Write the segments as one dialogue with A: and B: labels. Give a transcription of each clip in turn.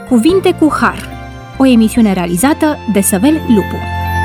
A: Cuvinte cu Har, o emisiune realizată de Săvel Lupu.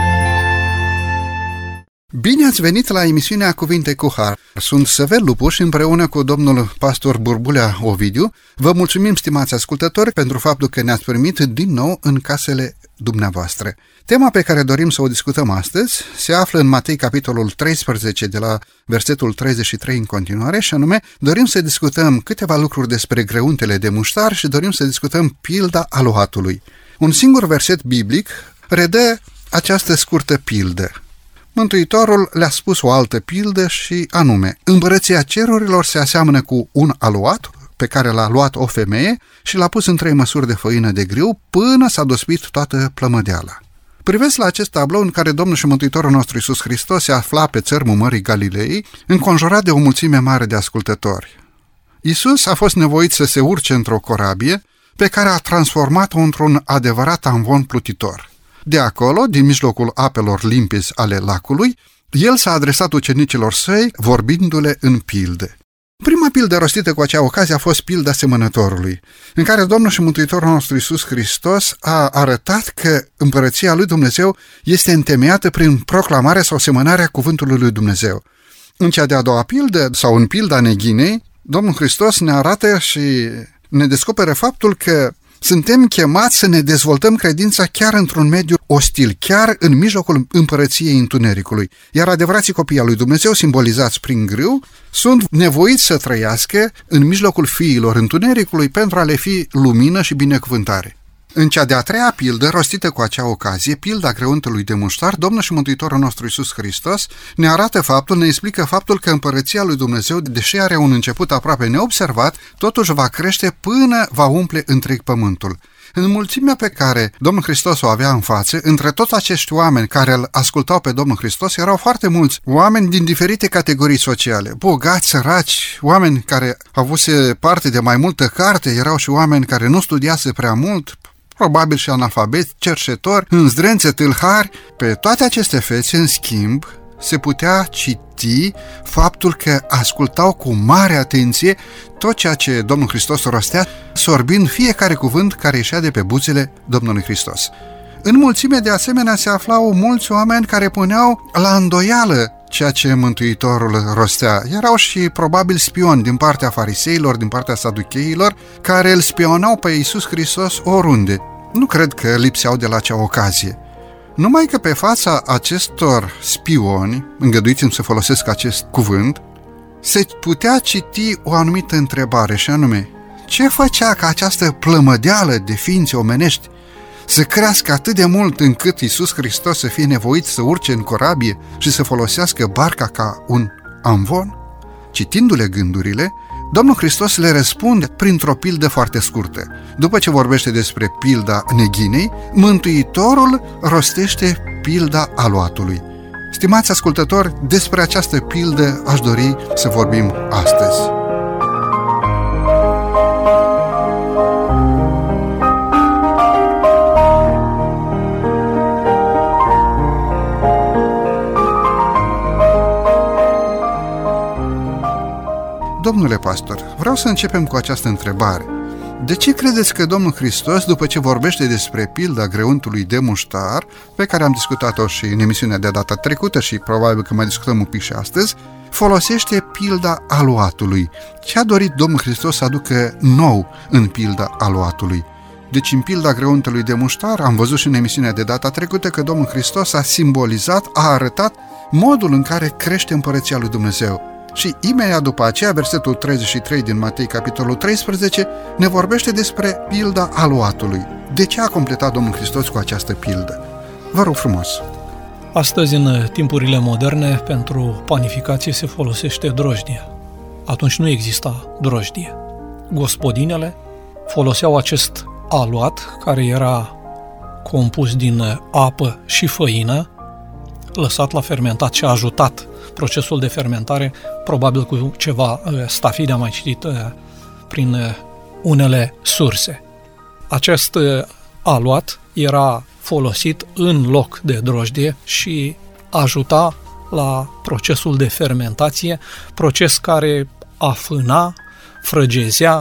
B: Bine ați venit la emisiunea Cuvinte cu Har. Sunt Săvel Lupu și împreună cu domnul pastor Burbulea Ovidiu vă mulțumim, stimați ascultători, pentru faptul că ne-ați primit din nou în casele dumneavoastră. Tema pe care dorim să o discutăm astăzi se află în Matei, capitolul 13, de la versetul 33 în continuare, și anume, dorim să discutăm câteva lucruri despre greuntele de muștar și dorim să discutăm pilda aluatului. Un singur verset biblic redă această scurtă pildă. Mântuitorul le-a spus o altă pildă și anume, împărăția cerurilor se aseamănă cu un aluat pe care l-a luat o femeie și l-a pus în 3 măsuri de făină de grâu până s-a dospit toată plămădeala. Privesc la acest tablou în care Domnul și Mântuitorul nostru Iisus Hristos se afla pe țărmul Mării Galilei, înconjurat de o mulțime mare de ascultători. Iisus a fost nevoit să se urce într-o corabie pe care a transformat-o într-un adevărat amvon plutitor. De acolo, din mijlocul apelor limpizi ale lacului, el s-a adresat ucenicilor săi, vorbindu-le în pilde. Prima pildă rostită cu acea ocazie a fost pilda semănătorului, în care Domnul și Mântuitorul nostru Iisus Hristos a arătat că împărăția lui Dumnezeu este întemeiată prin proclamarea sau semănarea cuvântului lui Dumnezeu. În cea de-a doua pildă, sau în pilda neghinei, Domnul Hristos ne arată și ne descoperă faptul că suntem chemați să ne dezvoltăm credința chiar într-un mediu ostil, chiar în mijlocul împărăției întunericului. Iar adevărații copii al lui Dumnezeu, simbolizați prin grâu, sunt nevoiți să trăiască în mijlocul fiilor întunericului pentru a le fi lumină și binecuvântare. În cea de-a treia pildă, rostită cu acea ocazie, pilda greuntului de muștar, Domnul și Mântuitorul nostru Iisus Hristos ne arată faptul, ne explică faptul că împărăția lui Dumnezeu, deși are un început aproape neobservat, totuși va crește până va umple întreg pământul. În mulțimea pe care Domnul Hristos o avea în față, între toți acești oameni care îl ascultau pe Domnul Hristos, erau foarte mulți oameni din diferite categorii sociale, bogați, săraci, oameni care avuse parte de mai multă carte, erau și oameni care nu studiase prea mult, probabil și analfabeti, cerșetori, înzdrențe, tâlhari. Pe toate aceste fețe, în schimb, se putea citi faptul că ascultau cu mare atenție tot ceea ce Domnul Hristos rostea, sorbind fiecare cuvânt care ieșea de pe buzele Domnului Hristos. În mulțime, de asemenea, se aflau mulți oameni care puneau la îndoială ceea ce Mântuitorul rostea. Erau și probabil spioni din partea fariseilor, din partea saducheilor, care îl spionau pe Iisus Hristos oriunde. Nu cred că lipseau de la acea ocazie. Numai că pe fața acestor spioni, îngăduiți-mi să folosesc acest cuvânt, se putea citi o anumită întrebare, și anume, ce făcea ca această plămădeală de ființe omenești să crească atât de mult încât Iisus Hristos să fie nevoit să urce în corabie și să folosească barca ca un amvon? Citindu-le gândurile, Domnul Hristos le răspunde printr-o pildă foarte scurtă. După ce vorbește despre pilda neghinei, Mântuitorul rostește pilda aluatului. Stimați ascultători, despre această pildă aș dori să vorbim astăzi. Domnule pastor, vreau să începem cu această întrebare. De ce credeți că Domnul Hristos, după ce vorbește despre pilda greuntului de muștar, pe care am discutat-o și în emisiunea de data trecută și probabil că mai discutăm un pic și astăzi, folosește pilda aluatului? Ce a dorit Domnul Hristos să aducă nou în pilda aluatului? Deci în pilda greuntului de muștar am văzut și în emisiunea de data trecută că Domnul Hristos a simbolizat, a arătat modul în care crește împărăția lui Dumnezeu. Și imediat după aceea, versetul 33 din Matei, capitolul 13, ne vorbește despre pilda aluatului. De ce a completat Domnul Hristos cu această pildă? Vă rog frumos!
C: Astăzi, în timpurile moderne, pentru panificație se folosește drojdie. Atunci nu exista drojdie. Gospodinele foloseau acest aluat, care era compus din apă și făină, lăsat la fermentat și a ajutat procesul de fermentare, probabil cu ceva stafide, am mai citit prin unele surse. Acest aluat era folosit în loc de drojdie și ajuta la procesul de fermentație, proces care afâna, frăgezea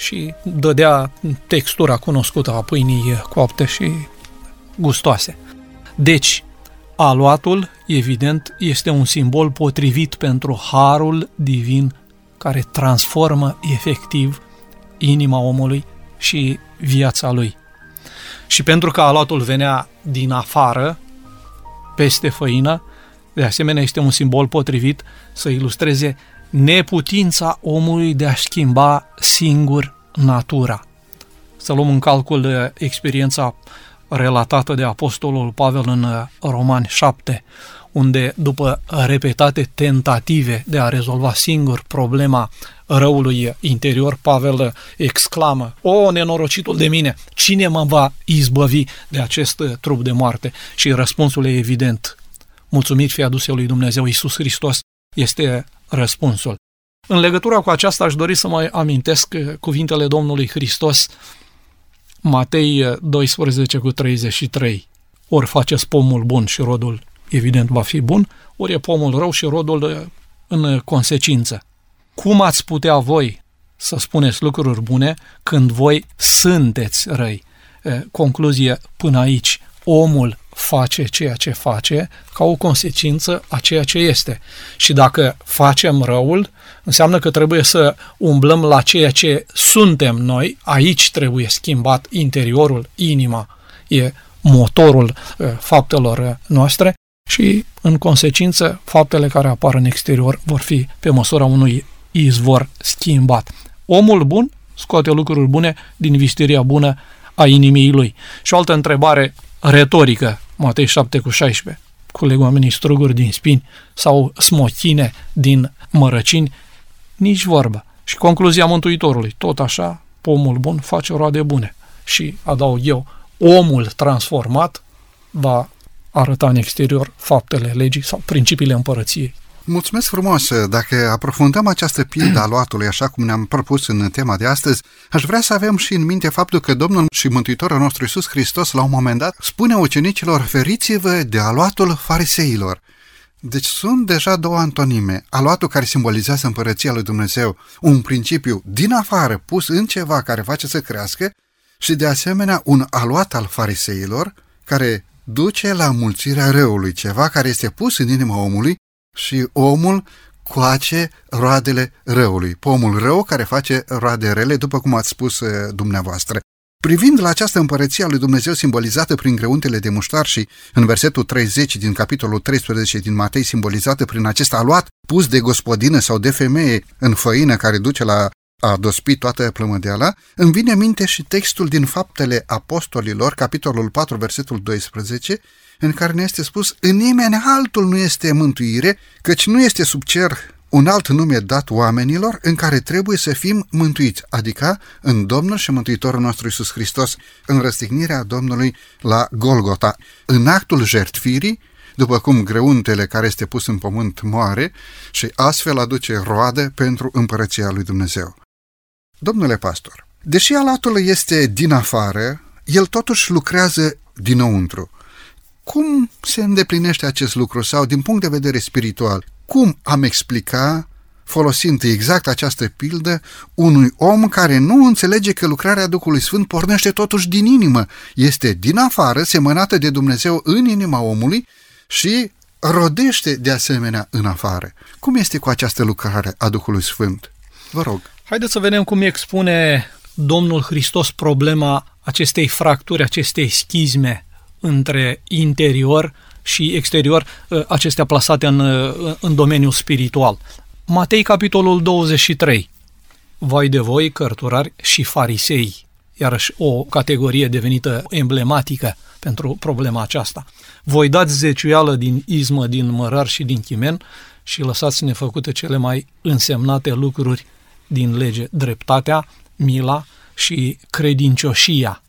C: și dădea textura cunoscută a pâinii coapte și gustoase. Deci, aluatul, evident, este un simbol potrivit pentru harul divin care transformă efectiv inima omului și viața lui. Și pentru că aluatul venea din afară, peste făină, de asemenea este un simbol potrivit să ilustreze neputința omului de a schimba singur natura. Să luăm în calcul experiența relatată de apostolul Pavel în Romani 7, unde după repetate tentative de a rezolva singur problema răului interior, Pavel exclamă: "O, nenorocitul de mine, cine mă va izbăvi de acest trup de moarte?" Și răspunsul e evident: mulțumit fie aduse lui Dumnezeu, Iisus Hristos este răspunsul. În legătură cu aceasta aș dori să mai amintesc cuvintele Domnului Hristos, Matei 12:33. Ori faceți pomul bun și rodul evident va fi bun, ori e pomul rău și rodul în consecință. Cum ați putea voi să spuneți lucruri bune când voi sunteți răi? Concluzie până aici: omul face ceea ce face ca o consecință a ceea ce este. Și dacă facem răul, înseamnă că trebuie să umblăm la ceea ce suntem noi. Aici trebuie schimbat interiorul, inima e motorul faptelor noastre și, în consecință, faptele care apar în exterior vor fi pe măsura unui izvor schimbat. Omul bun scoate lucruri bune din vistiria bună a inimii lui. Și o altă întrebare retorică, Matei 7:16. Culeg oamenii struguri din spini sau smochine din mărăcini? Nici vorbă. Și concluzia Mântuitorului: tot așa, pomul bun face roade bune. Și adaug eu, omul transformat va arăta în exterior faptele legii sau principiile împărăției.
B: Mulțumesc frumos! Dacă aprofundăm această pildă a luatului așa cum ne-am propus în tema de astăzi, aș vrea să avem și în minte faptul că Domnul și Mântuitorul nostru Iisus Hristos la un moment dat spune ucenicilor: feriți-vă de aluatul fariseilor. Deci sunt deja două antonime. Aluatul care simbolizează împărăția lui Dumnezeu, un principiu din afară pus în ceva care face să crească, și de asemenea un aluat al fariseilor care duce la mulțirea răului, ceva care este pus în inima omului și omul coace roadele răului. Pomul rău care face roade rele, după cum ați spus dumneavoastră. Privind la această împărăție a lui Dumnezeu simbolizată prin greuntele de muștar și în versetul 30 din capitolul 13 din Matei simbolizată prin acest aluat pus de gospodină sau de femeie în făină care duce la a dospi toată plămădeala, îmi vine în minte și textul din Faptele Apostolilor, capitolul 4, versetul 12, în care ne este spus: în nimeni altul nu este mântuire, căci nu este sub cer un alt nume dat oamenilor în care trebuie să fim mântuiți, adică în Domnul și Mântuitorul nostru Iisus Hristos, în răstignirea Domnului la Golgota, în actul jertfirii, după cum greuntele care este pus în pământ moare și astfel aduce roade pentru împărăția lui Dumnezeu. Domnule pastor, deși alatul este din afară, el totuși lucrează dinăuntru. Cum se îndeplinește acest lucru sau din punct de vedere spiritual? Cum am explica, folosind exact această pildă, unui om care nu înțelege că lucrarea Duhului Sfânt pornește totuși din inimă, este din afară, semănată de Dumnezeu în inima omului și rodește de asemenea în afară? Cum este cu această lucrare a Duhului Sfânt? Vă rog.
C: Haideți să vedem cum expune Domnul Hristos problema acestei fracturi, acestei schizme între interior și exterior, acestea plasate în domeniul spiritual. Matei, capitolul 23. Vai de voi, cărturari și farisei, iarăși o categorie devenită emblematică pentru problema aceasta. Voi dați zeciuială din izmă, din mărar și din chimen și lăsați nefăcute cele mai însemnate lucruri din lege: dreptatea, mila și credincioșia.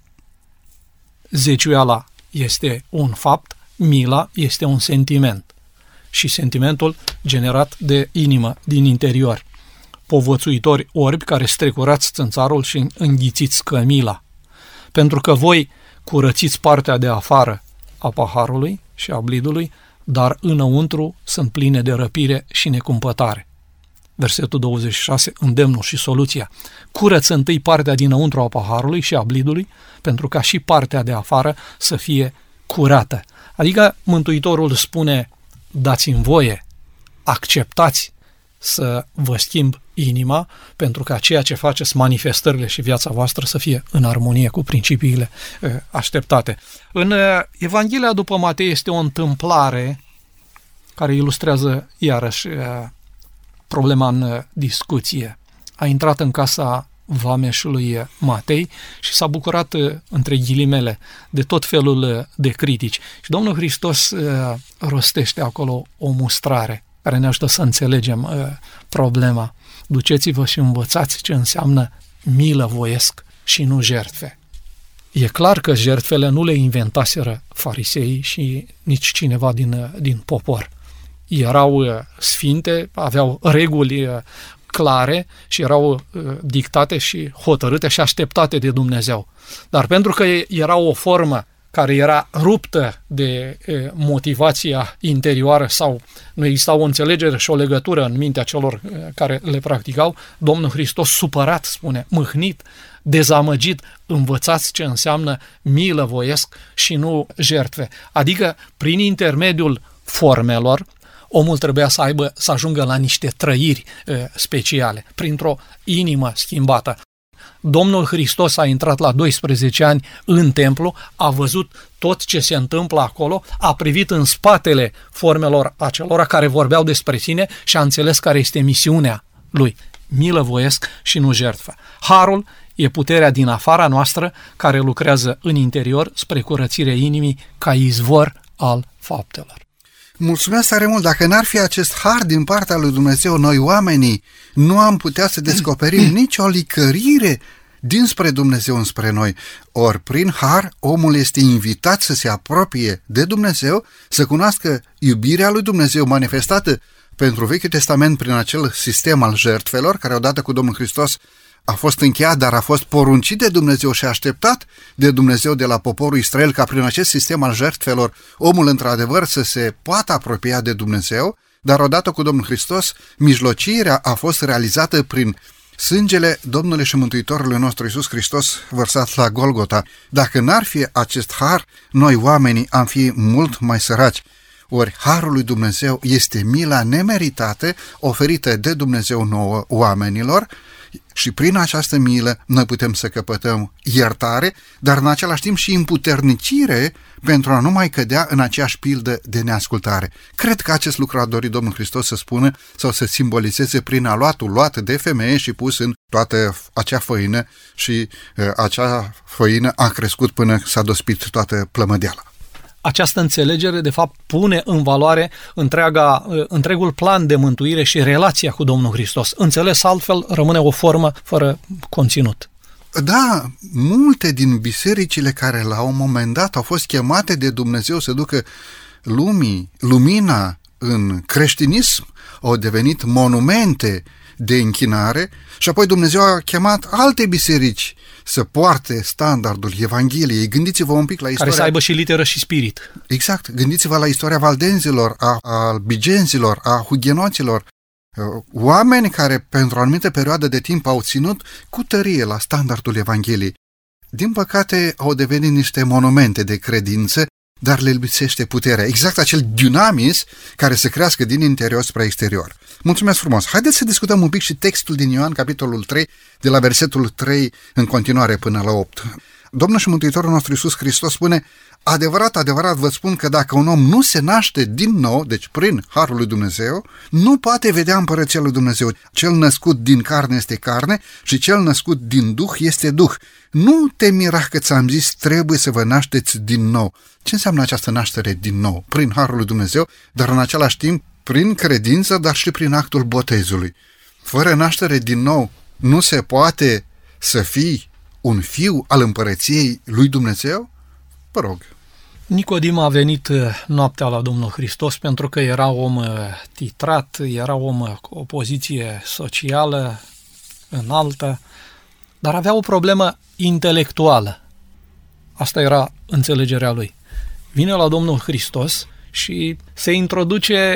C: Zeciuiala este un fapt, mila este un sentiment și sentimentul generat de inimă, din interior. Povățuitori orbi care strecurați țânțarul și înghițiți cămila, pentru că voi curățiți partea de afară a paharului și a blidului, dar înăuntru sunt pline de răpire și necumpătare. versetul 26, îndemnul și soluția. Curăță întâi partea dinăuntru a paharului și a blidului, pentru ca și partea de afară să fie curată. Adică Mântuitorul spune, dați-mi voie, acceptați să vă schimb inima, pentru ca ceea ce faceți, manifestările și viața voastră să fie în armonie cu principiile așteptate. În Evanghelia după Matei este o întâmplare care ilustrează iarăși problema în discuție. A intrat în casa vameșului Matei și s-a bucurat, între ghilimele, de tot felul de critici. Și Domnul Hristos rostește acolo o mustrare care ne ajută să înțelegem problema. Duceți-vă și învățați ce înseamnă milă voiesc și nu jertfe. E clar că jertfele nu le inventaseră fariseii și nici cineva din popor. Erau sfinte, aveau reguli clare și erau dictate și hotărâte și așteptate de Dumnezeu. Dar pentru că era o formă care era ruptă de motivația interioară sau nu exista o înțelegere și o legătură în mintea celor care le practicau, Domnul Hristos, supărat, spune, mâhnit, dezamăgit, învățați ce înseamnă milă voiesc și nu jertfe. Adică, prin intermediul formelor, omul trebuia să ajungă la niște trăiri speciale, printr-o inimă schimbată. Domnul Hristos a intrat la 12 ani în templu, a văzut tot ce se întâmplă acolo, a privit în spatele formelor acelora care vorbeau despre sine și a înțeles care este misiunea lui. Milă voiesc și nu jertfă. Harul e puterea din afara noastră care lucrează în interior spre curățirea inimii ca izvor al faptelor.
B: Mulțumesc tare mult! Dacă n-ar fi acest har din partea lui Dumnezeu, noi oamenii nu am putea să descoperim nicio licărire dinspre Dumnezeu înspre noi. Ori prin har, omul este invitat să se apropie de Dumnezeu, să cunoască iubirea lui Dumnezeu manifestată pentru Vechiul Testament prin acel sistem al jertfelor, care odată cu Domnul Hristos a fost încheiat, dar a fost poruncit de Dumnezeu și așteptat de Dumnezeu de la poporul Israel ca prin acest sistem al jertfelor omul într-adevăr să se poată apropia de Dumnezeu, dar odată cu Domnul Hristos mijlocirea a fost realizată prin sângele Domnului și Mântuitorului nostru Iisus Hristos vărsat la Golgota. Dacă n-ar fi acest har, noi oamenii am fi mult mai săraci. Ori harul lui Dumnezeu este mila nemeritată oferită de Dumnezeu nouă oamenilor și prin această milă noi putem să căpătăm iertare, dar în același timp și împuternicire pentru a nu mai cădea în aceeași pildă de neascultare. Cred că acest lucru a dorit Domnul Hristos să spună sau să simbolizeze prin aluatul luat de femeie și pus în toată acea făină și acea făină a crescut până s-a dospit toată plămădeala.
C: Această înțelegere, de fapt, pune în valoare întregul plan de mântuire și relația cu Domnul Hristos. Înțeles altfel, rămâne o formă fără conținut.
B: Da, multe din bisericile care la un moment dat au fost chemate de Dumnezeu să ducă lumina în creștinism au devenit monumente de închinare și apoi Dumnezeu a chemat alte biserici să poarte standardul Evangheliei. Gândiți-vă un pic la istoria...
C: Care să aibă și literă și spirit.
B: Exact. Gândiți-vă la istoria valdenzilor, a albigenzilor, a hugenoților. Oameni care pentru o anumită perioadă de timp au ținut cu tărie la standardul Evangheliei. Din păcate au devenit niște monumente de credință, dar le lipsește puterea. Exact acel dunamis care să crească din interior spre exterior. Mulțumesc frumos! Haideți să discutăm un pic și textul din Ioan, capitolul 3, de la versetul 3 în continuare până la 8. Domnul și Mântuitorul nostru Iisus Hristos spune: adevărat, adevărat vă spun că dacă un om nu se naște din nou, deci prin harul lui Dumnezeu, nu poate vedea împărăția lui Dumnezeu. Cel născut din carne este carne și cel născut din Duh este Duh. Nu te mira că ți-am zis, trebuie să vă nașteți din nou. Ce înseamnă această naștere din nou? Prin harul lui Dumnezeu, dar în același timp prin credință, dar și prin actul botezului. Fără naștere din nou nu se poate să fii un fiu al împărăției lui Dumnezeu? Vă rog.
C: Nicodim a venit noaptea la Domnul Hristos pentru că era om titrat, era om cu o poziție socială înaltă, dar avea o problemă intelectuală. Asta era înțelegerea lui. Vine la Domnul Hristos și se introduce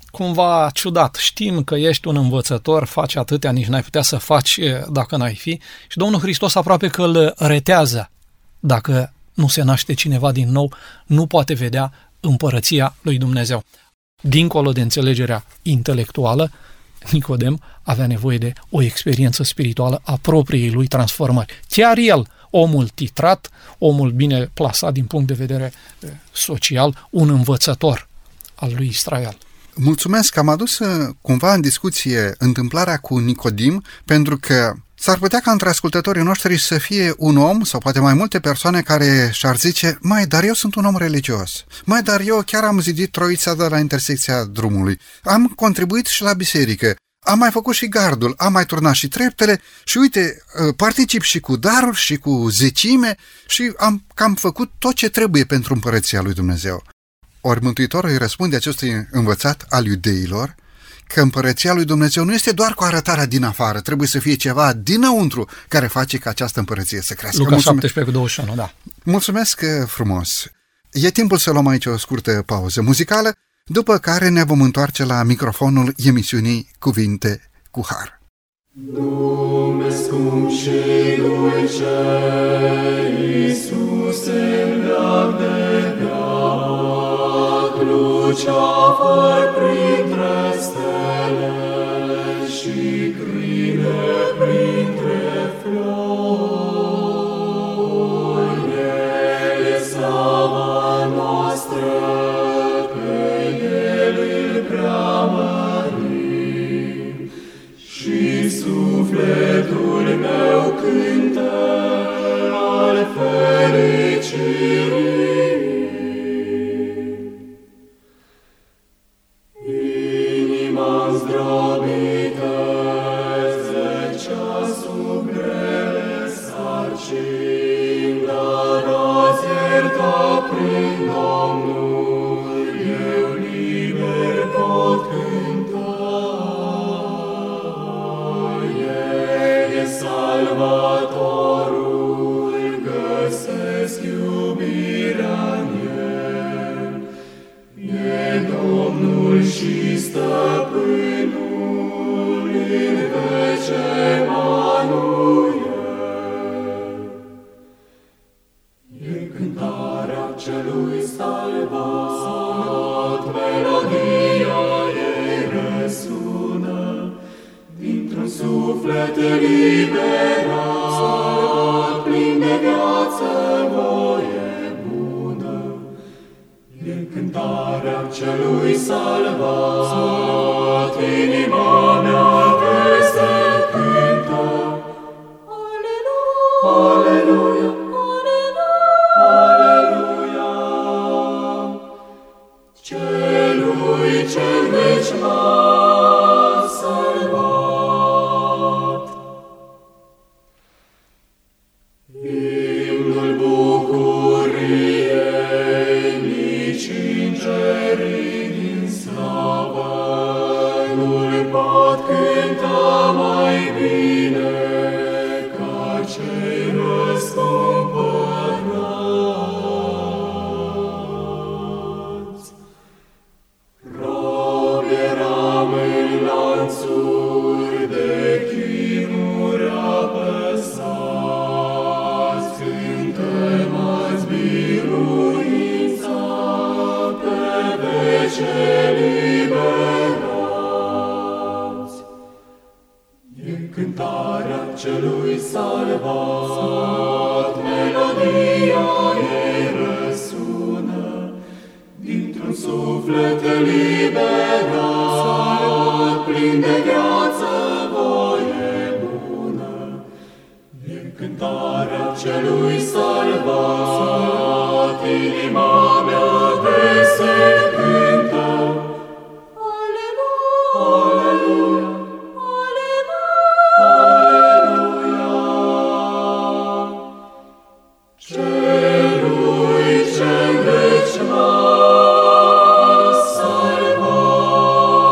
C: cumva ciudat. Știm că ești un învățător, faci atâtea, nici n-ai putea să faci dacă n-ai fi. Și Domnul Hristos aproape că îl retează. Dacă nu se naște cineva din nou, nu poate vedea împărăția lui Dumnezeu. Dincolo de înțelegerea intelectuală, Nicodem avea nevoie de o experiență spirituală a propriei lui transformări. Chiar el, omul titrat, omul bine plasat din punct de vedere social, un învățător al lui Israel.
B: Mulțumesc că am adus cumva în discuție întâmplarea cu Nicodim, pentru că s-ar putea ca între ascultătorii noștri să fie un om sau poate mai multe persoane care și-ar zice: mai, dar eu sunt un om religios. Mai, dar eu chiar am zidit troița de la intersecția drumului. Am contribuit și la biserică. Am mai făcut și gardul, am mai turnat și treptele și uite, particip și cu daruri și cu zecime și am cam făcut tot ce trebuie pentru împărăția lui Dumnezeu. Ori Mântuitorul îi răspunde acestui învățat al iudeilor că împărăția lui Dumnezeu nu este doar cu arătarea din afară, trebuie să fie ceva dinăuntru care face ca această împărăție să crească.
C: Luca 17:21, da.
B: Mulțumesc frumos! E timpul să luăm aici o scurtă pauză muzicală, după care ne vom întoarce la microfonul emisiunii Cuvinte cu Har.
D: Nume scump și dulce, Iisuse, leac de veac, luceafăr printre stele și crine printre flori. El e slava noastră, pe El îl preamărim și sufletul meu cântă al fericirii. Inima zdrobită zăcea sub grele sarcini, dar azi iertat prin Domnul, eu liber pot cânta. El e Salvatorul, găsesc iubirea în El. E Domnul și Stăpânul, în vece Emanuel. E cântarea celui salvat, melodia ei răsună, dintr-un suflet eliberat, plin de viață, voie bună. E cântarea celui salvat, inima mea vesel cântă. Aleluia, aleluia, celui ce-n veci m-a salvat. Imnul bucuriei, nici îngerii din slavă nu-l pot cânta mai bine ca cei răscumpărați. Rob eram în lanțuri de chinuri apăsați, cântă-mă-ți biruința, pe vece liberați. E cântarea celui salvat, melodia ei răsună, dintr-un suflet eliberat, plin de viață, voie bună. E cântarea celui salvat, inima mea vesel cântă. Aleluia, aleluia, celui ce-n veci m-a salvat.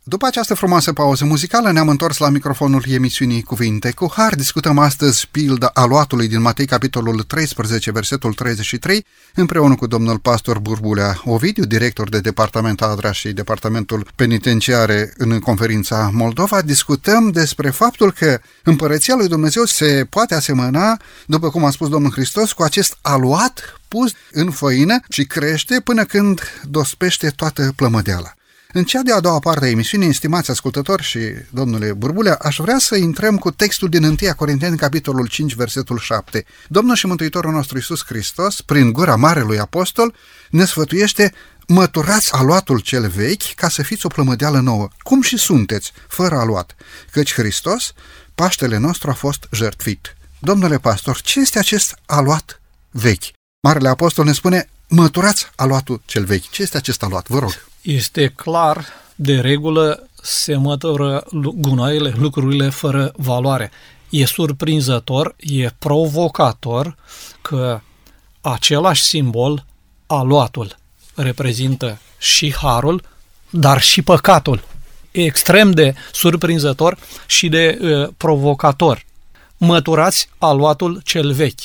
B: După această frumoasă pauză muzicală ne-am întors la microfonul emisiunii Cuvinte cu Har. Discutăm astăzi pilda aluatului din Matei, capitolul 13, versetul 33, împreună cu domnul pastor Burbulea Ovidiu, director de departament Adra și departamentul penitenciare în Conferința Moldova. Discutăm despre faptul că Împărăția lui Dumnezeu se poate asemăna, după cum a spus Domnul Hristos, cu acest aluat pus în făină și crește până când dospește toată plămădeala. În cea de-a doua parte a emisiunii, stimați ascultători și domnule Burbulea, aș vrea să intrăm cu textul din 1 Corinteni, capitolul 5, versetul 7. Domnul și Mântuitorul nostru Iisus Hristos, prin gura Marelui Apostol, ne sfătuiește: măturați aluatul cel vechi ca să fiți o plămădeală nouă, cum și sunteți, fără aluat, căci Hristos, Paștele nostru, a fost jertfit. Domnule pastor, ce este acest aluat vechi? Marele Apostol ne spune: măturați aluatul cel vechi. Ce este acest aluat? Vă rog.
C: Este clar, de regulă, se mătură gunoaiele, lucrurile fără valoare. E surprinzător, e provocator că același simbol, aluatul, reprezintă și harul, dar și păcatul. E extrem de surprinzător și de provocator. Măturați aluatul cel vechi.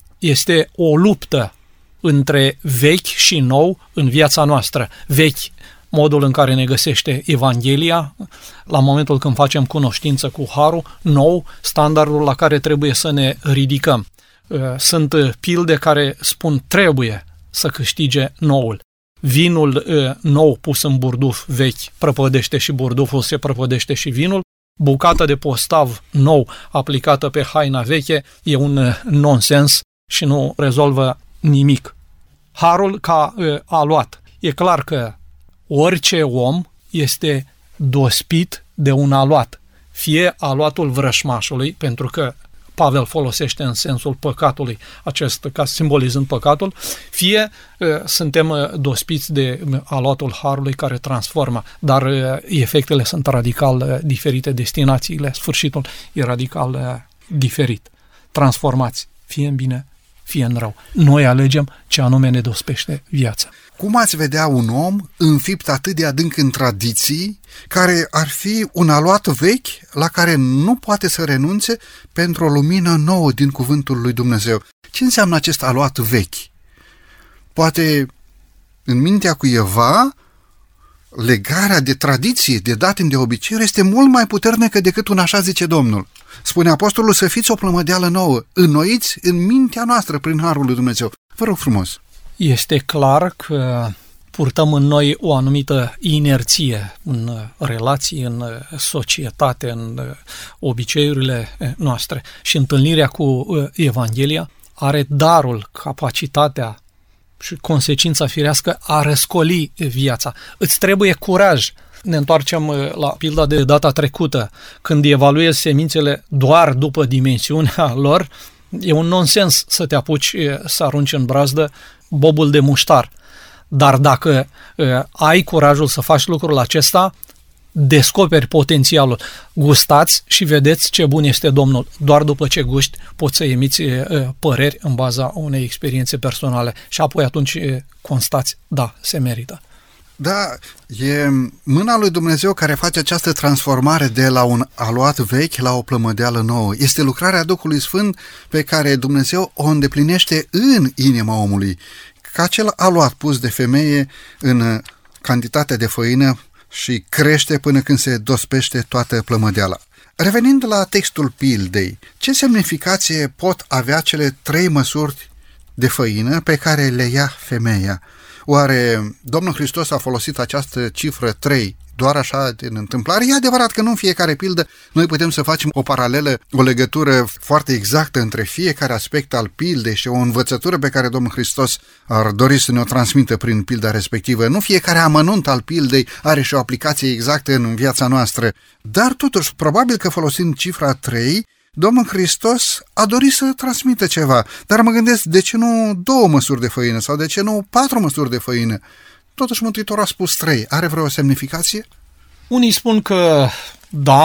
C: Este o luptă între vechi și nou în viața noastră. Vechi, modul în care ne găsește Evanghelia, la momentul când facem cunoștință cu harul, nou, standardul la care trebuie să ne ridicăm. Sunt pilde care spun trebuie să câștige noul. Vinul nou pus în burduf vechi prăpădește și burduful, se prăpădește și vinul. Bucata de postav nou aplicată pe haina veche e un nonsens și nu rezolvă nimic. Harul ca aluat. E clar că orice om este dospit de un aluat. Fie aluatul vrășmașului, pentru că Pavel folosește în sensul păcatului acest, ca simbolizând păcatul, fie suntem dospiți de aluatul harului care transformă, dar efectele sunt radical diferite, destinațiile, sfârșitul e radical diferit. Transformați, fie în bine, fie în rău. Noi alegem ce anume ne dospește viața.
B: Cum ați vedea un om înfipt atât de adânc în tradiții, care ar fi un aluat vechi la care nu poate să renunțe pentru o lumină nouă din cuvântul lui Dumnezeu? Ce înseamnă acest aluat vechi? Poate în mintea cuiva legarea de tradiție, de datin, de obiceiuri este mult mai puternică decât un așa zice Domnul. Spune apostolul să fiți o plămădeală nouă, înnoiți în mintea noastră prin harul lui Dumnezeu. Vă rog frumos.
C: Este clar că purtăm în noi o anumită inerție în relații, în societate, în obiceiurile noastre și întâlnirea cu Evanghelia are darul, capacitatea și consecința firească a răscoli viața. Îți trebuie curaj. Ne întoarcem la pilda de data trecută. Când evaluezi semințele doar după dimensiunea lor, e un nonsens să te apuci să arunci în brazdă bobul de muștar. Dar dacă ai curajul să faci lucrul acesta, descoperi potențialul. Gustați și vedeți ce bun este Domnul. Doar după ce guști poți să emiți păreri în baza unei experiențe personale și apoi atunci constați, da, se merită.
B: Da, e mâna lui Dumnezeu care face această transformare de la un aluat vechi la o plămădeală nouă. Este lucrarea Duhului Sfânt pe care Dumnezeu o îndeplinește în inima omului. Ca acel aluat pus de femeie în cantitatea de făină și crește până când se dospește toată plămădeala. Revenind la textul pildei, ce semnificație pot avea cele 3 măsuri de făină pe care le ia femeia? Oare Domnul Hristos a folosit această cifră 3 doar așa din întâmplare? E adevărat că nu în fiecare pildă noi putem să facem o paralelă, o legătură foarte exactă între fiecare aspect al pildei și o învățătură pe care Domnul Hristos ar dori să ne o transmită prin pilda respectivă. Nu fiecare amănunt al pildei are și o aplicație exactă în viața noastră, dar totuși, probabil că folosind cifra 3, Domnul Hristos a dorit să transmită ceva, dar mă gândesc, de ce nu 2 măsuri de făină sau de ce nu 4 măsuri de făină? Totuși Mântuitorul a spus 3. Are vreo semnificație?
C: Unii spun că da,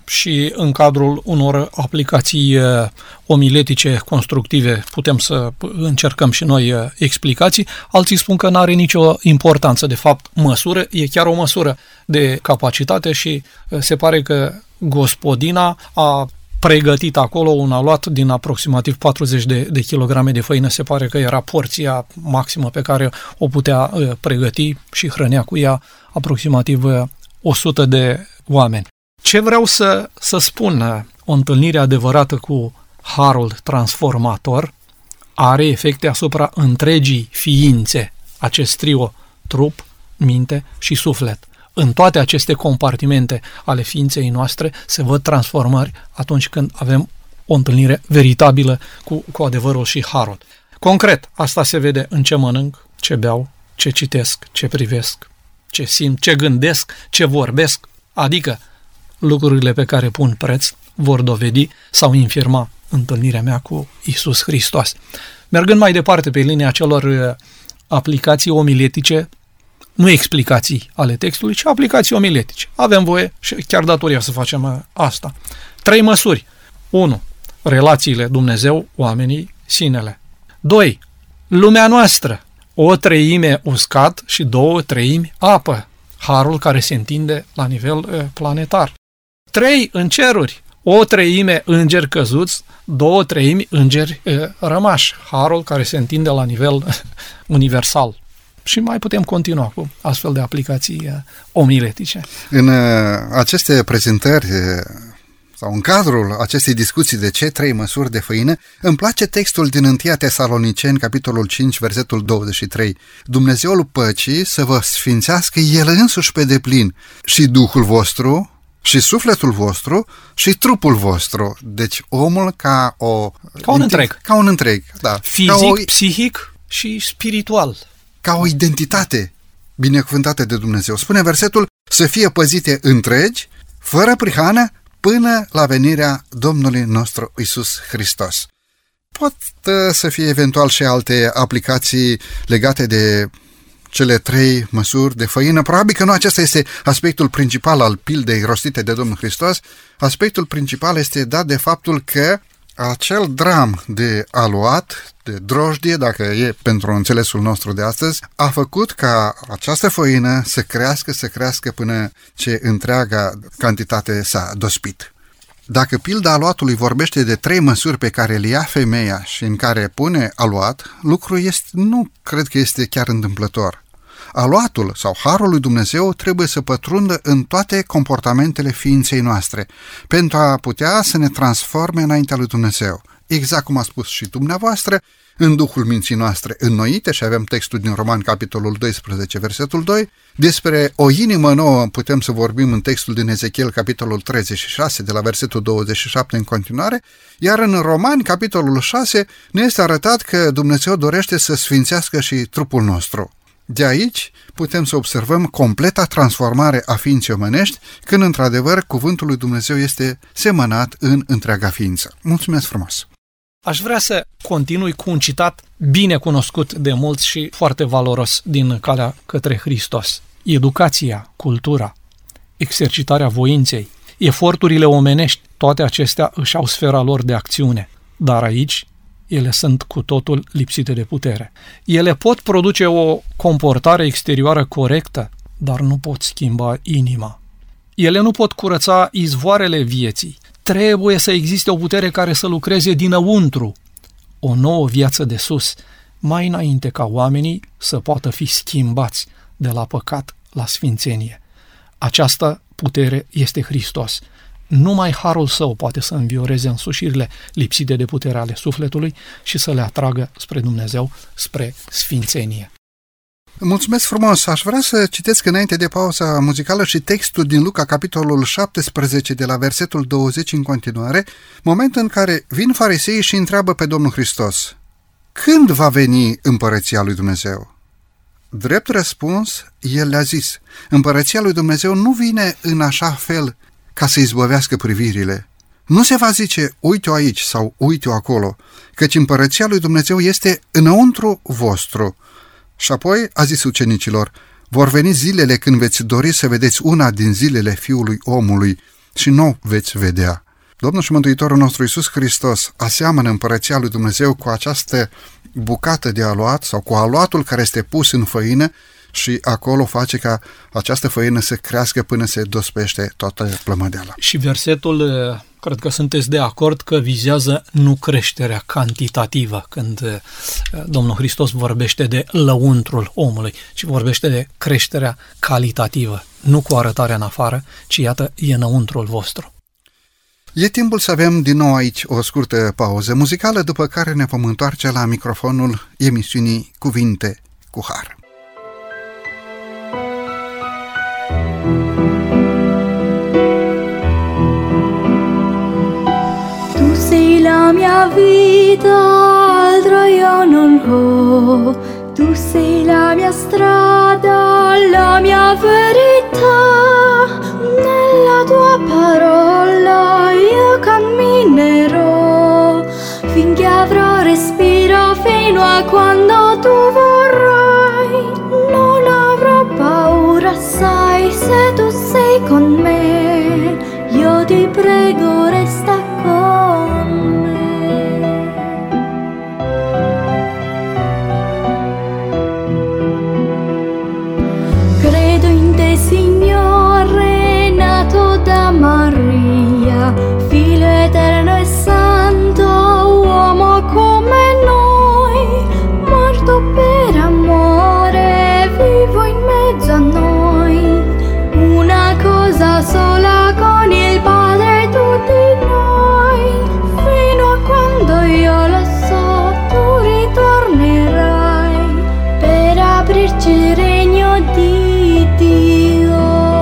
C: și în cadrul unor aplicații omiletice constructive putem să încercăm și noi explicații. Alții spun că nu are nicio importanță. De fapt, măsură e chiar o măsură de capacitate și se pare că gospodina a pregătit acolo un aluat din aproximativ 40 de kilograme de făină. Se pare că era porția maximă pe care o putea pregăti și hrănea cu ea aproximativ 100 de oameni. Ce vreau să spun, o întâlnire adevărată cu harul transformator are efecte asupra întregii ființe, acest trio, trup, minte și suflet. În toate aceste compartimente ale ființei noastre se văd transformări atunci când avem o întâlnire veritabilă cu adevărul și harul. Concret, asta se vede în ce mănânc, ce beau, ce citesc, ce privesc, ce simt, ce gândesc, ce vorbesc, adică lucrurile pe care pun preț vor dovedi sau infirma întâlnirea mea cu Iisus Hristos. Mergând mai departe pe linia celor aplicații omiletice, nu explicații ale textului, ci aplicații omiletice. Avem voie și chiar datoria să facem asta. 3 măsuri. 1. Relațiile Dumnezeu, oamenii, sinele. 2. Lumea noastră. 1/3 uscat și 2/3 apă. Harul care se întinde la nivel planetar. 3. În ceruri. 1/3 îngeri căzuți, 2/3 îngeri rămași. Harul care se întinde la nivel universal. Și mai putem continua cu astfel de aplicații omiletice.
B: În aceste prezentări sau în cadrul acestei discuții de ce 3 măsuri de făină, îmi place textul din 1 Tesaloniceni, capitolul 5, versetul 23. Dumnezeul păcii să vă sfințească El însuși pe deplin și Duhul vostru, și sufletul vostru, și trupul vostru. Deci omul ca un întreg. Ca un întreg, da.
C: Fizic, psihic și spiritual.
B: Ca o identitate binecuvântată de Dumnezeu. Spune versetul, să fie păzite întregi, fără prihană, până la venirea Domnului nostru Iisus Hristos. Pot să fie eventual și alte aplicații legate de cele 3 măsuri de făină. Probabil că nu acesta este aspectul principal al pildei rostite de Domnul Hristos. Aspectul principal este dat de faptul că acel dram de aluat, de drojdie, dacă e pentru înțelesul nostru de astăzi, a făcut ca această făină să crească până ce întreaga cantitate s-a dospit. Dacă pilda aluatului vorbește de 3 măsuri pe care le ia femeia și în care pune aluat, lucrul nu cred că este chiar întâmplător. Aluatul sau harul lui Dumnezeu trebuie să pătrundă în toate comportamentele ființei noastre pentru a putea să ne transforme înaintea lui Dumnezeu. Exact cum a spus și dumneavoastră, în Duhul minții noastre înnoite, și avem textul din Roman, capitolul 12, versetul 2, despre o inimă nouă putem să vorbim în textul din Ezechiel, capitolul 36, de la versetul 27 în continuare, iar în Romani, capitolul 6, ne este arătat că Dumnezeu dorește să sfințească și trupul nostru. De aici putem să observăm completa transformare a ființei omenești, când într-adevăr cuvântul lui Dumnezeu este semănat în întreaga ființă. Mulțumesc frumos!
C: Aș vrea să continui cu un citat bine cunoscut de mulți și foarte valoros din calea către Hristos. Educația, cultura, exercitarea voinței, eforturile omenești, toate acestea își au sfera lor de acțiune, dar aici ele sunt cu totul lipsite de putere. Ele pot produce o comportare exterioară corectă, dar nu pot schimba inima. Ele nu pot curăța izvoarele vieții. Trebuie să existe o putere care să lucreze dinăuntru, o nouă viață de sus, mai înainte ca oamenii să poată fi schimbați de la păcat la sfințenie. Această putere este Hristos. Numai harul său poate să învioreze însușirile lipsite de putere ale sufletului și să le atragă spre Dumnezeu, spre sfințenie.
B: Mulțumesc frumos! Aș vrea să citesc înainte de pauza muzicală și textul din Luca, capitolul 17, de la versetul 20 în continuare, moment în care vin fariseii și întreabă pe Domnul Hristos: când va veni împărăția lui Dumnezeu? Drept răspuns, el le-a zis: împărăția lui Dumnezeu nu vine în așa fel ca să izbăvească privirile. Nu se va zice, uite-o aici sau uite-o acolo, căci împărăția lui Dumnezeu este înăuntru vostru. Și apoi a zis ucenicilor: vor veni zilele când veți dori să vedeți una din zilele Fiului Omului, și nu veți vedea. Domnul și Mântuitorul nostru Iisus Hristos aseamănă împărăția lui Dumnezeu cu această bucată de aluat sau cu aluatul care este pus în făină și acolo face ca această făină să crească până se dospește toată plămădeala.
C: Și versetul, cred că sunteți de acord că vizează nu creșterea cantitativă când Domnul Hristos vorbește de lăuntrul omului, ci vorbește de creșterea calitativă, nu cu arătarea în afară, ci iată, e înăuntrul vostru.
B: E timpul să avem din nou aici o scurtă pauză muzicală, după care ne vom întoarce la microfonul emisiunii Cuvinte cu Har.
E: Tu sei la mia vita, altro io non ho. Tu sei la mia strada, la mia verità. Nella tua parola io camminerò, finché avrò respiro fino a quando tu vorrai. Non avrò paura, sai, se tu sei con me. Io ti prego, resta con me. Credo in te, Signore, nato da Maria, Figlio eterno e santo, uomo come noi, morto per amore, vivo in mezzo a noi. Una cosa sola con il Padre, tutti noi, fino a quando io lo so, tu ritornerai per aprirci il regno di Dio.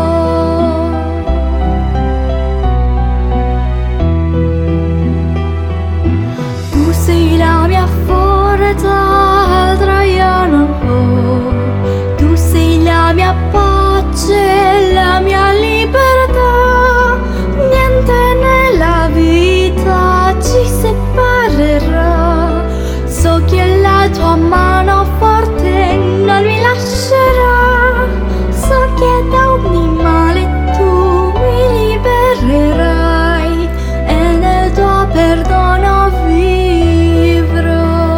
E: Tu sei la mia forza, altro io non ho. Tu sei la mia pace, la mia libertà. Niente nella vita ci separerà. So che la tua mano forte non mi lascerà. So che da ogni male tu mi libererai e nel tuo perdono vivrò.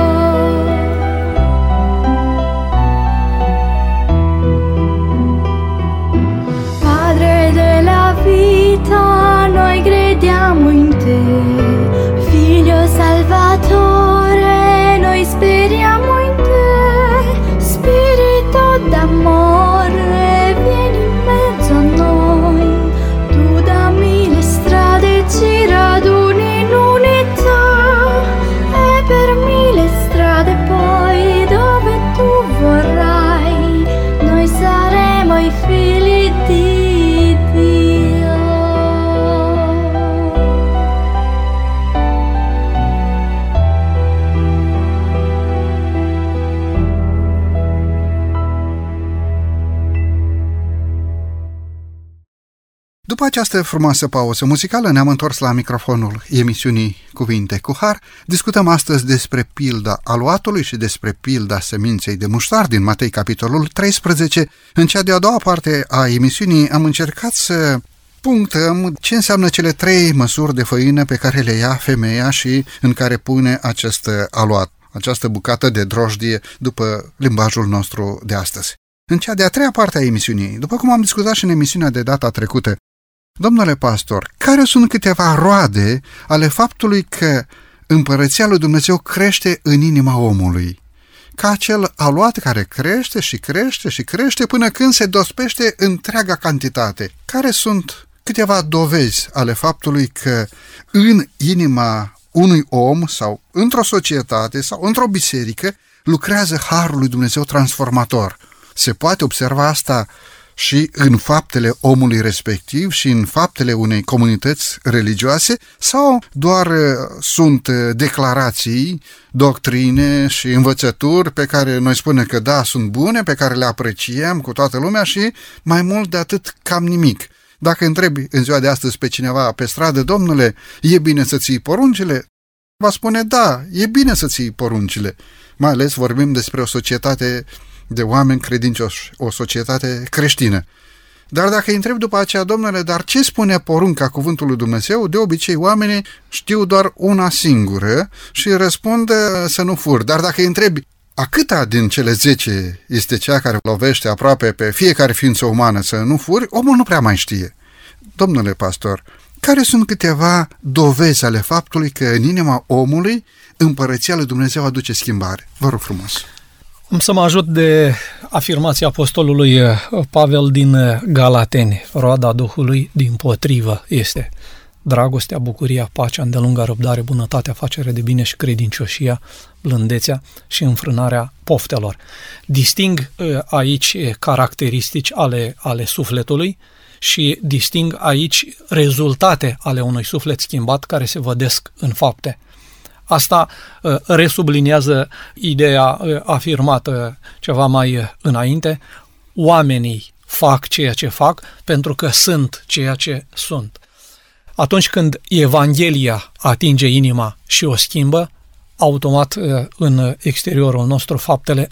E: Padre della vita, noi crediamo in te. Figlio Salvatore, noi speriamo in te. Spirito d'amore, vieni in mezzo a noi. Tu dammi le strade, ci raduni in unità. E per mille strade poi dove tu vorrai, noi saremo i figli di Dio.
B: După această frumoasă pauză muzicală ne-am întors la microfonul emisiunii Cuvinte cu Har. Discutăm astăzi despre pilda aluatului și despre pilda seminței de muștar din Matei, capitolul 13. În cea de-a doua parte a emisiunii am încercat să punctăm ce înseamnă cele 3 măsuri de făină pe care le ia femeia și în care pune acest aluat, această bucată de drojdie după limbajul nostru de astăzi. În cea de-a treia parte a emisiunii, după cum am discutat și în emisiunea de data trecută, domnule pastor, care sunt câteva roade ale faptului că împărăția lui Dumnezeu crește în inima omului? Ca acel aluat care crește și crește și crește până când se dospește întreaga cantitate. Care sunt câteva dovezi ale faptului că în inima unui om sau într-o societate sau într-o biserică lucrează Harul lui Dumnezeu transformator? Se poate observa asta și în faptele omului respectiv și în faptele unei comunități religioase sau doar sunt declarații, doctrine și învățături pe care noi spunem că da, sunt bune, pe care le apreciem cu toată lumea și mai mult de atât cam nimic? Dacă întrebi în ziua de astăzi pe cineva pe stradă, domnule, e bine să ții poruncile? Va spune da, e bine să ții poruncile. Mai ales vorbim despre o societate de oameni credincioși, o societate creștină. Dar dacă îi întreb după aceea, domnule, dar ce spune porunca cuvântului lui Dumnezeu? De obicei oamenii știu doar una singură și răspund să nu furi. Dar dacă îi întrebi, a câta din cele 10 este cea care lovește aproape pe fiecare ființă umană să nu furi, omul nu prea mai știe. Domnule pastor, care sunt câteva dovezi ale faptului că în inima omului împărăția lui Dumnezeu aduce schimbare? Vă rog frumos.
C: Am să mă ajut de afirmația apostolului Pavel din Galateni. Roada Duhului dimpotrivă este dragostea, bucuria, pacea, îndelunga răbdare, bunătatea, facere de bine și credincioșia, blândețea și înfrânarea poftelor. Disting aici caracteristici ale sufletului și disting aici rezultate ale unui suflet schimbat care se vădesc în fapte. Asta resubliniază ideea afirmată ceva mai înainte. Oamenii fac ceea ce fac pentru că sunt ceea ce sunt. Atunci când Evanghelia atinge inima și o schimbă, automat în exteriorul nostru faptele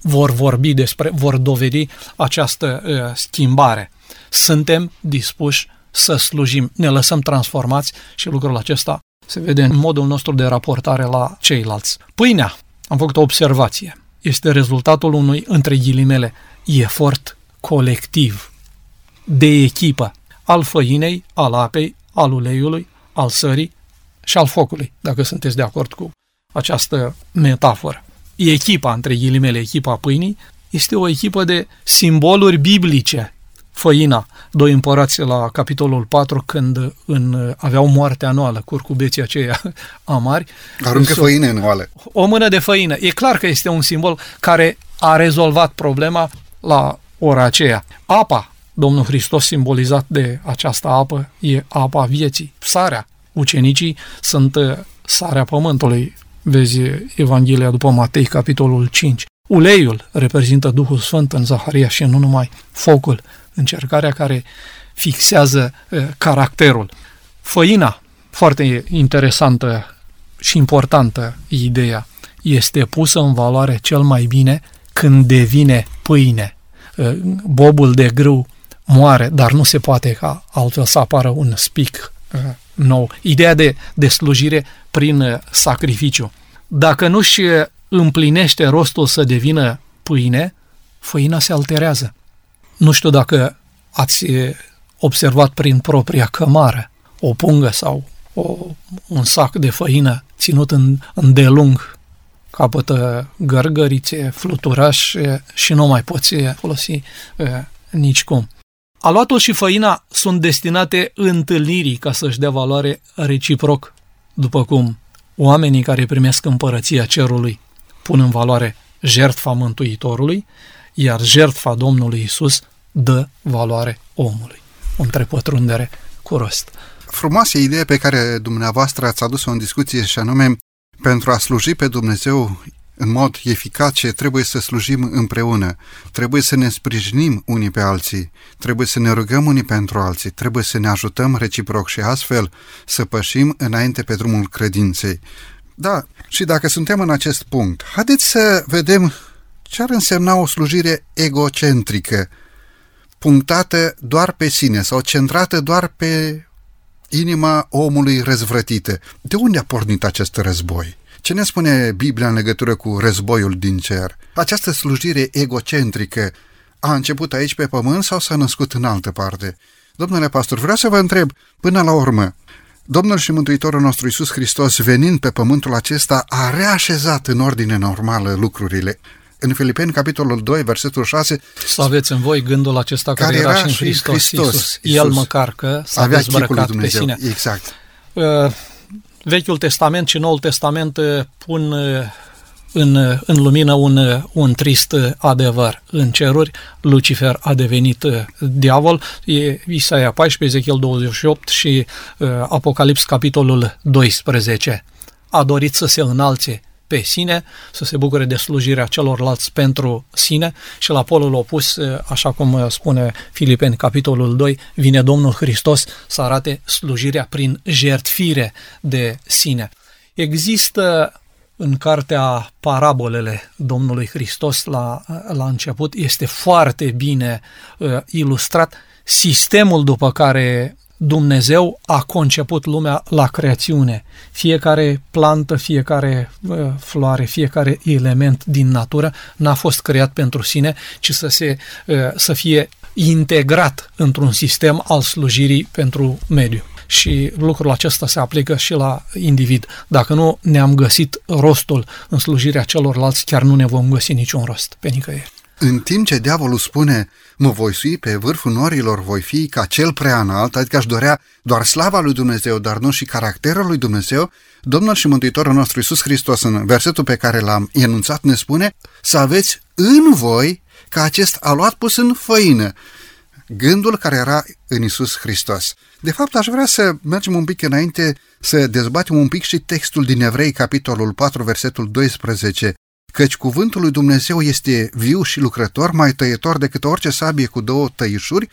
C: vor dovedi această schimbare. Suntem dispuși să slujim, ne lăsăm transformați și lucrul acesta se vede în modul nostru de raportare la ceilalți. Pâinea, am făcut o observație, este rezultatul unui, între ghilimele, efort colectiv, de echipă, al făinei, al apei, al uleiului, al sării și al focului, dacă sunteți de acord cu această metaforă. Echipa, între ghilimele, echipa pâinii, este o echipă de simboluri biblice. Făina, 2 Împărați la capitolul 4, când aveau moarte anuală, curcubeții aceia amari.
B: Aruncă făine în oale.
C: O mână de făină. E clar că este un simbol care a rezolvat problema la ora aceea. Apa, Domnul Hristos simbolizat de această apă, e apa vieții. Sarea, ucenicii sunt sarea pământului. Vezi Evanghelia după Matei, capitolul 5. Uleiul reprezintă Duhul Sfânt în Zaharia și nu numai. Focul, încercarea care fixează caracterul. Făina, foarte interesantă și importantă ideea, este pusă în valoare cel mai bine când devine pâine. Bobul de grâu moare, dar nu se poate ca altfel să apară un spic nou. Ideea de slujire prin sacrificiu. Dacă nu-și împlinește rostul să devină pâine, făina se alterează. Nu știu dacă ați observat prin propria cămară o pungă sau un sac de făină ținut îndelung, capătă gărgărițe, fluturaș și nu mai poți folosi nicicum. Aluatul și făina sunt destinate întâlnirii ca să-și dea valoare reciproc, după cum oamenii care primesc împărăția cerului pun în valoare jertfa Mântuitorului, iar jertfa Domnului Iisus dă valoare omului. O întrepătrundere cu rost.
B: Frumoasă idee pe care dumneavoastră ați adus-o în discuție și anume, pentru a sluji pe Dumnezeu în mod eficace, trebuie să slujim împreună, trebuie să ne sprijinim unii pe alții, trebuie să ne rugăm unii pentru alții, trebuie să ne ajutăm reciproc și astfel să pășim înainte pe drumul credinței. Da, și dacă suntem în acest punct, haideți să vedem ce ar însemna o slujire egocentrică, punctată doar pe sine sau centrată doar pe inima omului răzvrătită. De unde a pornit acest război? Ce ne spune Biblia în legătură cu războiul din cer? Această slujire egocentrică a început aici pe pământ sau s-a născut în altă parte? Domnule pastor, vreau să vă întreb, până la urmă, Domnul și Mântuitorul nostru Iisus Hristos, venind pe pământul acesta, a reașezat în ordine normală lucrurile. În Filipeni, capitolul 2, versetul 6...
C: Să aveți în voi gândul acesta care era și în Hristos Iisus. El măcar că s-a dezbrăcat pe sine.
B: Exact.
C: Vechiul Testament și Noul Testament pun în lumină un trist adevăr. În ceruri, Lucifer a devenit diavol. E Isaia 14, Ezechiel 28 și Apocalips, capitolul 12. A dorit să se înalțe pe sine, să se bucure de slujirea celorlalți pentru sine și la polul opus, așa cum spune Filipeni, capitolul 2, vine Domnul Hristos să arate slujirea prin jertfire de sine. Există în cartea Parabolele Domnului Hristos la început, este foarte bine ilustrat sistemul după care Dumnezeu a conceput lumea la creațiune. Fiecare plantă, fiecare floare, fiecare element din natură n-a fost creat pentru sine, ci să fie integrat într-un sistem al slujirii pentru mediu. Și lucrul acesta se aplică și la individ. Dacă nu ne-am găsit rostul în slujirea celorlalți, chiar nu ne vom găsi niciun rost pe nicăieri.
B: În timp ce diavolul spune, mă voi sui pe vârful norilor, voi fi ca cel prea înalt, adică aș dorea doar slava lui Dumnezeu, dar nu și caracterul lui Dumnezeu, Domnul și Mântuitorul nostru Iisus Hristos, în versetul pe care l-am enunțat, ne spune să aveți în voi ca acest aluat pus în făină, gândul care era în Iisus Hristos. De fapt, aș vrea să mergem un pic înainte, să dezbatem un pic și textul din Evrei, capitolul 4, versetul 12, căci cuvântul lui Dumnezeu este viu și lucrător, mai tăietor decât orice sabie cu două tăișuri,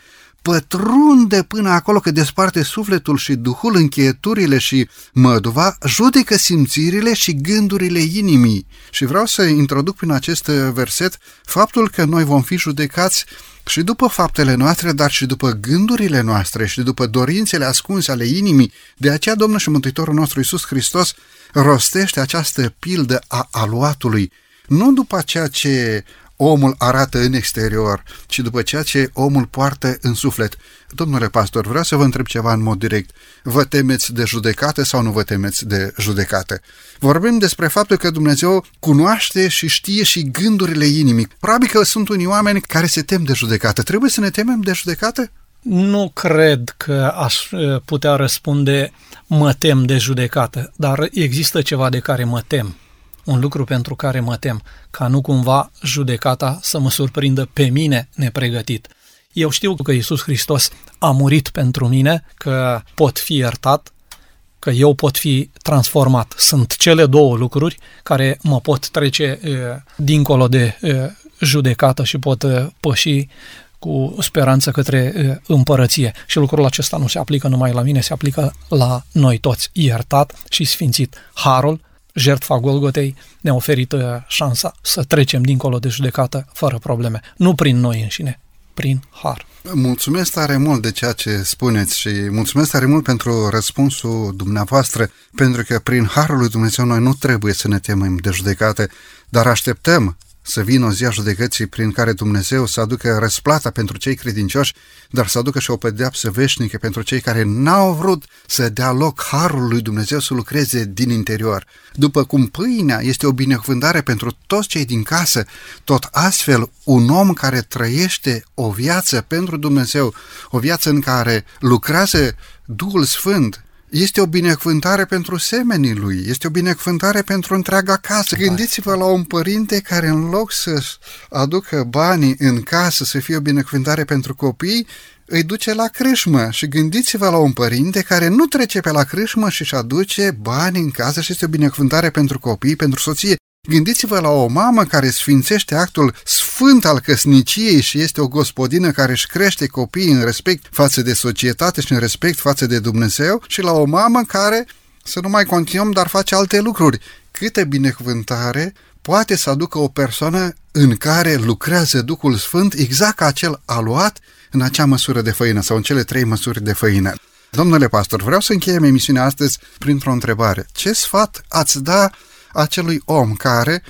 B: pătrunde până acolo că desparte sufletul și duhul, încheieturile și măduva, judecă simțirile și gândurile inimii. Și vreau să introduc prin acest verset faptul că noi vom fi judecați și după faptele noastre, dar și după gândurile noastre și după dorințele ascunse ale inimii. De aceea Domnul și Mântuitorul nostru Iisus Hristos rostește această pildă a aluatului, nu după ceea ce omul arată în exterior, ci după ceea ce omul poartă în suflet. Domnule pastor, vreau să vă întreb ceva în mod direct. Vă temeți de judecată sau nu vă temeți de judecată? Vorbim despre faptul că Dumnezeu cunoaște și știe și gândurile inimii. Probabil că sunt unii oameni care se tem de judecată. Trebuie să ne temem de judecată?
C: Nu cred că aș putea răspunde mă tem de judecată, dar există ceva de care mă tem. Un lucru pentru care mă tem, ca nu cumva judecata să mă surprindă pe mine nepregătit. Eu știu că Iisus Hristos a murit pentru mine, că pot fi iertat, că eu pot fi transformat. Sunt cele două lucruri care mă pot trece dincolo de judecată și pot păși cu speranță către împărăție. Și lucrul acesta nu se aplică numai la mine, se aplică la noi toți. Iertat și sfințit. Harul, jertfa Golgotei, ne-a oferit șansa să trecem dincolo de judecată fără probleme. Nu prin noi înșine, prin har.
B: Mulțumesc tare mult de ceea ce spuneți și mulțumesc tare mult pentru răspunsul dumneavoastră, pentru că prin harul lui Dumnezeu noi nu trebuie să ne temem de judecată, dar așteptăm să vină o zi a judecății prin care Dumnezeu să aducă răsplata pentru cei credincioși, dar să aducă și o pedeapsă veșnică pentru cei care n-au vrut să dea loc harul lui Dumnezeu să lucreze din interior. După cum pâinea este o binecuvântare pentru toți cei din casă, tot astfel un om care trăiește o viață pentru Dumnezeu, o viață în care lucrează Duhul Sfânt, este o binecuvântare pentru semenii lui, este o binecuvântare pentru întreaga casă. Gândiți-vă la un părinte care în loc să aducă banii în casă să fie o binecuvântare pentru copii, îi duce la crâșmă. Și gândiți-vă la un părinte care nu trece pe la crâșmă și își aduce bani în casă și este o binecuvântare pentru copii, pentru soție. Gândiți-vă la o mamă care sfințește actul sfânt al căsniciei și este o gospodină care își crește copiii în respect față de societate și în respect față de Dumnezeu și la o mamă care, să nu mai continuăm, dar face alte lucruri. Câtă binecuvântare poate să aducă o persoană în care lucrează Duhul Sfânt exact ca acel aluat în acea măsură de făină sau în cele 3 măsuri de făină. Domnule pastor, vreau să încheiem emisiunea astăzi printr-o întrebare. Ce sfat ați da acelui om care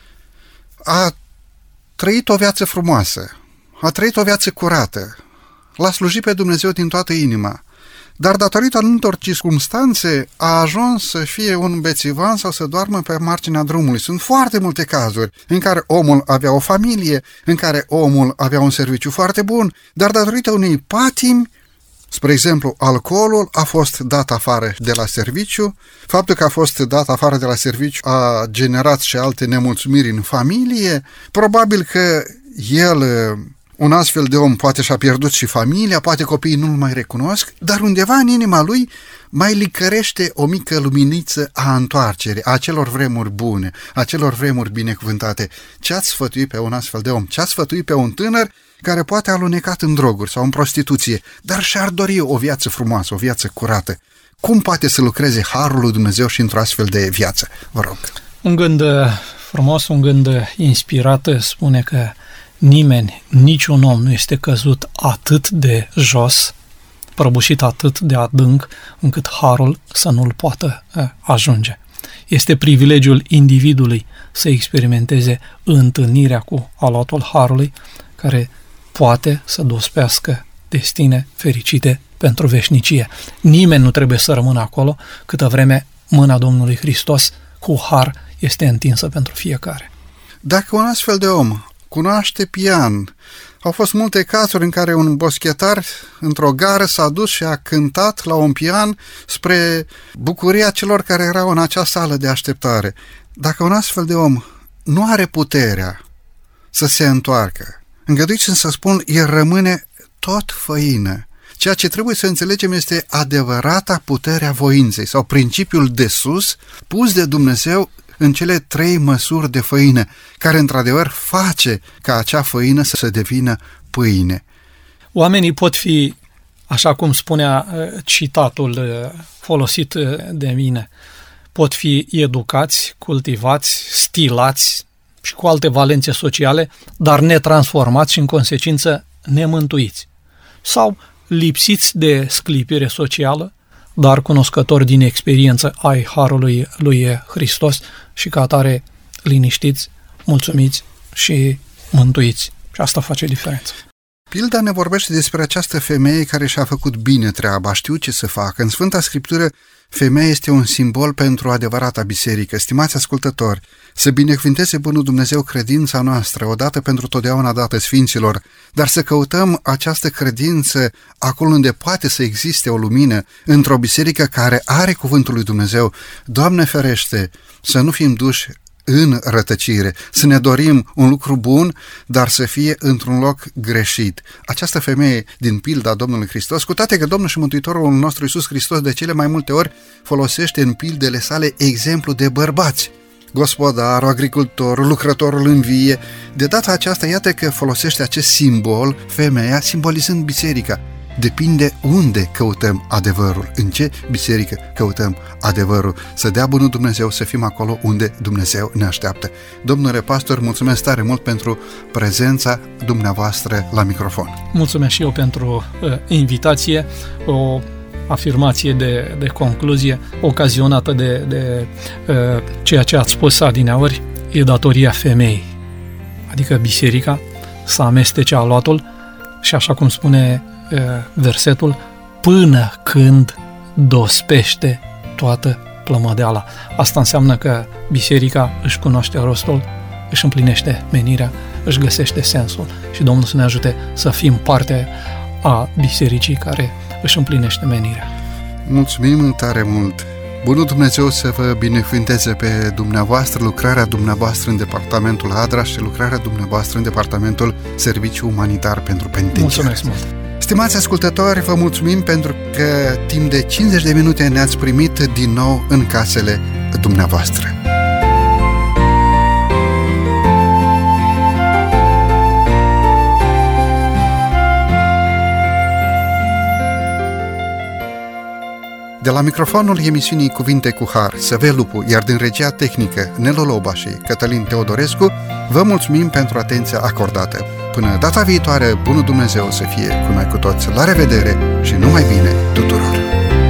B: a trăit o viață frumoasă, a trăit o viață curată, l-a slujit pe Dumnezeu din toată inima, dar datorită anumitor circumstanțe a ajuns să fie un bețivan sau să doarmă pe marginea drumului. Sunt foarte multe cazuri în care omul avea o familie, în care omul avea un serviciu foarte bun, dar datorită unei patimi, spre exemplu, alcoolul a fost dat afară de la serviciu, faptul că a fost dat afară de la serviciu a generat și alte nemulțumiri în familie, probabil că el, un astfel de om, poate și-a pierdut și familia, poate copiii nu-l mai recunosc, dar undeva în inima lui mai licărește o mică luminiță a întoarcerii, a acelor vremuri bune, a acelor vremuri binecuvântate. Ce ați sfătuit pe un astfel de om? Ce ați sfătuit pe un tânăr care poate a alunecat în droguri sau în prostituție, dar și-ar dori o viață frumoasă, o viață curată? Cum poate să lucreze harul lui Dumnezeu și într-o astfel de viață? Vă rog.
C: Un gând frumos, un gând inspirat spune că nimeni, niciun om nu este căzut atât de jos, prăbușit atât de adânc, încât harul să nu-l poată ajunge. Este privilegiul individului să experimenteze întâlnirea cu aluatul harului, care poate să dospească destine fericite pentru veșnicie. Nimeni nu trebuie să rămână acolo câtă vreme mâna Domnului Hristos cu har este întinsă pentru fiecare.
B: Dacă un astfel de om cunoaște pian, au fost multe cazuri în care un boschetar într-o gară s-a dus și a cântat la un pian spre bucuria celor care erau în acea sală de așteptare. Dacă un astfel de om nu are puterea să se întoarcă, îngăduiți-mi să spun, el rămâne tot făină. Ceea ce trebuie să înțelegem este adevărata puterea voinței sau principiul de sus pus de Dumnezeu în cele 3 măsuri de făină, care într-adevăr face ca acea făină să se devină pâine.
C: Oamenii pot fi, așa cum spunea citatul folosit de mine, pot fi educați, cultivați, stilați și cu alte valențe sociale, dar netransformați și în consecință nemântuiți. Sau lipsiți de sclipire socială, dar cunoscători din experiență ai harului lui Hristos și ca atare liniștiți, mulțumiți și mântuiți. Și asta face diferența.
B: Pilda ne vorbește despre această femeie care și-a făcut bine treaba, a știut ce să facă. În Sfânta Scriptură, femeia este un simbol pentru adevărata biserică. Stimați ascultători, să binecuvinteze Bunul Dumnezeu credința noastră, odată pentru totdeauna dată Sfinților, dar să căutăm această credință acolo unde poate să existe o lumină, într-o biserică care are cuvântul lui Dumnezeu. Doamne ferește, să nu fim duși în rătăcire, să ne dorim un lucru bun, dar să fie într-un loc greșit. Această femeie din pilda Domnului Hristos, cu toate că Domnul și Mântuitorul nostru Iisus Hristos de cele mai multe ori folosește în pildele sale exemplu de bărbați, gospodarul, agricultorul, lucrătorul în vie. De data aceasta, iată că folosește acest simbol, femeia, simbolizând biserica. Depinde unde căutăm adevărul, în ce biserică căutăm adevărul. Să dea bunul Dumnezeu să fim acolo unde Dumnezeu ne așteaptă. Domnule pastor, mulțumesc tare mult pentru prezența dumneavoastră la microfon.
C: Mulțumesc și eu pentru invitație, o afirmație de concluzie, ocazionată de ceea ce ați spus adineauri, e datoria femeii, adică biserica, să amestece aluatul și, așa cum spune versetul, până când dospește toată plămădeala. Asta înseamnă că biserica își cunoaște rostul, își împlinește menirea, își găsește sensul și Domnul să ne ajute să fim parte a bisericii care își împlinește menirea.
B: Mulțumim tare mult! Bunul Dumnezeu să vă binecuvinteze pe dumneavoastră, lucrarea dumneavoastră în departamentul Adra și lucrarea dumneavoastră în departamentul Serviciu Umanitar pentru Penitenciar.
C: Mulțumesc mult!
B: Stimați ascultători, vă mulțumim pentru că timp de 50 de minute ne-ați primit din nou în casele dumneavoastră. De la microfonul emisiunii Cuvinte cu Har, Săvel Lupu, iar din regia tehnică Nelu Loba și Cătălin Teodorescu, vă mulțumim pentru atenția acordată. Până data viitoare, bunul Dumnezeu să fie cu noi cu toți. La revedere și numai bine tuturor!